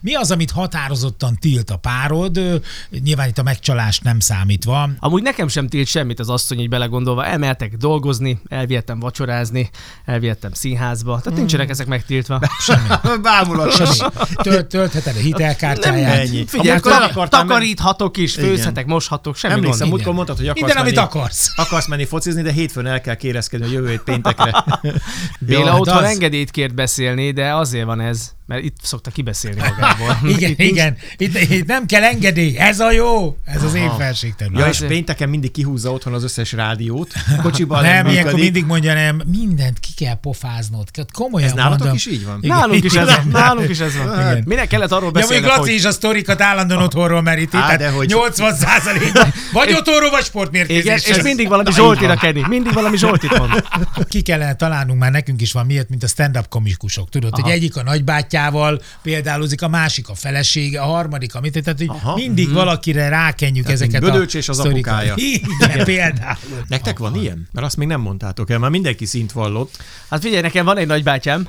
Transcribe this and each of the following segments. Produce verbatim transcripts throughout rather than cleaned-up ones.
Mi az, amit határozottan tilt a párod? Nyilván itt a megcsalást nem számítva. Amúgy nekem sem tilt semmit az asszony, hogy belegondolva. Elmehetek dolgozni, elvihettem vacsorázni, elvihettem színházba. Tehát nincsenek ezek megtiltva. Semmi. Bámulatos. Semmi. Tölt, töltheted a hitelkártyáját. Ennyi. Figyelj, Amúgy tak- takaríthatok is, főzhetek, moshatok, semmi Emlékszem, gond. múltkor mondtad, hogy akarsz Minden, amit menni, akarsz. akarsz menni focizni, de hétfőn el kell kérezkedni a jövő hét péntekre. Béla hát otthon az- engedélyt kért beszélni, de azért van ez, mert itt szokta kibeszélni magából. Igen, Itt igen. Itt, itt nem kell engedély. Ez a jó. Ez az én felségterület. Ja, és Azért- pénteken mindig kihúzza otthon az összes rádiót. Kocsiban nem, nem ilyenkor működik. mindig mondja, nem, mindent ki kell pofáznod. Komolyan Ez nálatok mondom. is így van? Igen. Nálunk is ez van. Nálunk is ez van. Igen. Minek kellett arról Ja, beszélni, mondjuk Laci hogy... is a sztorikat állandóan otthonról meríti, Á, tehát de hogy- nyolcvan százalékban vagy otthonról, vagy sportmérkőzés. Igen, és Ez- mindig valami Na, Zsoltira így van. kenni. Mindig valami Zsoltit mond. Ki kellene találnunk, már nekünk is van miért, mint a stand-up komikusok. Tudod, Aha. hogy egyik a nagybátyjával példálózik, a másik a felesége, a harmadik, amit tehát, hogy Aha. mindig Mhm. valakire rákenjük Tehát ezeket mint a Bödöcs és az sztorikat. apukája. Igen, például. Nektek van ilyen? Mert azt még nem mondtátok el, már mindenki szint vallott. Hát figyelj, nekem van egy nagybátyám.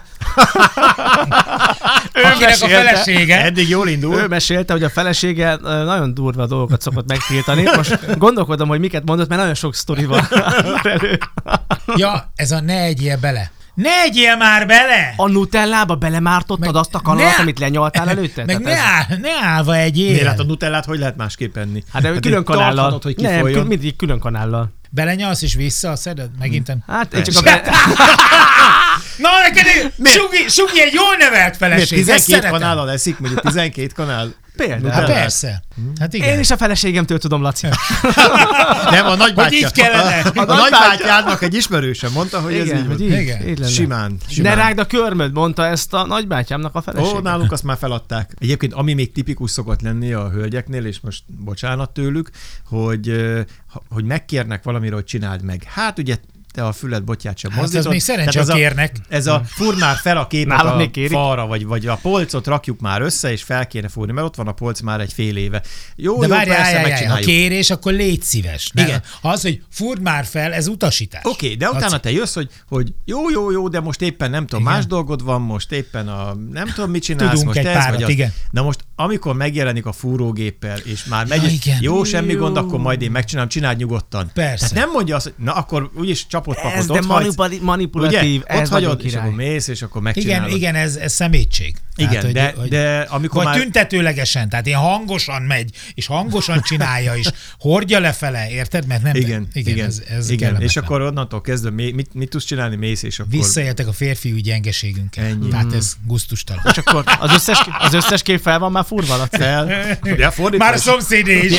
Akinek a felesége. Eddig jól Ő indul. mesélte, hogy a felesége ö, nagyon durva dolgokat szokott megtiltani. Most gondolkodom, hogy miket mondott, mert nagyon sok sztori van. Ja, ez a ne egyél bele. Ne egyél már bele! A nutellába belemártottad azt a kanalat, amit lenyaltál előtte? Meg Tehát ne, ez- áll, ne állva egyél. Miért hát a nutellát hogy lehet másképp enni? Hát de Hát külön így kanállal. tarthatod, hogy Nem, kifolyjon. kül- mindig külön kanállal. Belenyalsz és vissza, szeded megint. Hát én csak a be... Na neked Sugi, Sugi egy jól nevelt Miért feleség. ezt tizenkét szeretem. kanállal eszik, mondjuk tizenkét kanál? Például. Hát Nutellát? persze. Hát igen. Én is a feleségemtől tudom, Laci. Nem, a nagybátyja. Hogy így kellene. A, a nagybátyádnak egy ismerőse mondta, hogy ez Igen, így van. hogy így, Igen. így lenne. Simán. Ne simán. rágd a körmöd, mondta ezt a nagybátyámnak a felesége. Ó, nálunk azt már feladták. Egyébként ami még tipikus szokott lenni a hölgyeknél, és most bocsánat tőlük, hogy, ö, ha- hogy megkérnek valamiről, hogy csináld meg. Hát ugye te a füled botját sem Hát az mozdítod. még szerencsé, Tehát ha ez a- kérnek. Ez a fúr már fel a képet Nálam a még kérik. falra, vagy, vagy a polcot rakjuk már össze, és fel kéne fúrni, mert ott van a polc már egy fél éve. Jó, De jó, várjál, persze, állj, állj, állj, ha megcsináljuk. kérés, akkor légy szíves. Nem? Igen. Ha az, hogy furd már fel, ez utasítás. Oké, okay, de utána Laci. te jössz, hogy, hogy jó, jó, jó, de most éppen nem tudom, Igen. más dolgod van, most éppen a nem tudom, mit csinálsz, Tudunk most egy ez párat, vagy az. igen. Na most, amikor megjelenik a fúrógéppel, és már Ja, megy, igen. jó, semmi Jó. gond, akkor majd én megcsinálom, csináld nyugodtan. Persze. Tehát nem mondja azt, hogy na akkor úgyis csapott papot Ez de ott hagysz, manipuli- manipulatív, ugye? ez Ott hagyod, nagyon és király. akkor mész, és akkor Igen, megcsinálod. igen, ez, ez szemétség. Igen, Tehát, de, hogy, de amikor vagy már... tüntetőlegesen, tehát ilyen hangosan megy, és hangosan csinálja, és hordja lefele, érted? Mert nem... Igen, igen, igen, ez, ez igen. kellemetlen. És akkor onnantól kezdve mé- mit, mit tudsz csinálni, mész, és akkor... Visszaéltek a férfiúi gyengeségünkkel. Ennyi. Tehát ez gusztustalan. És akkor az összes, az összes kép fel van már furva, Laci? fel. De fordítva Már a is. szomszédé is.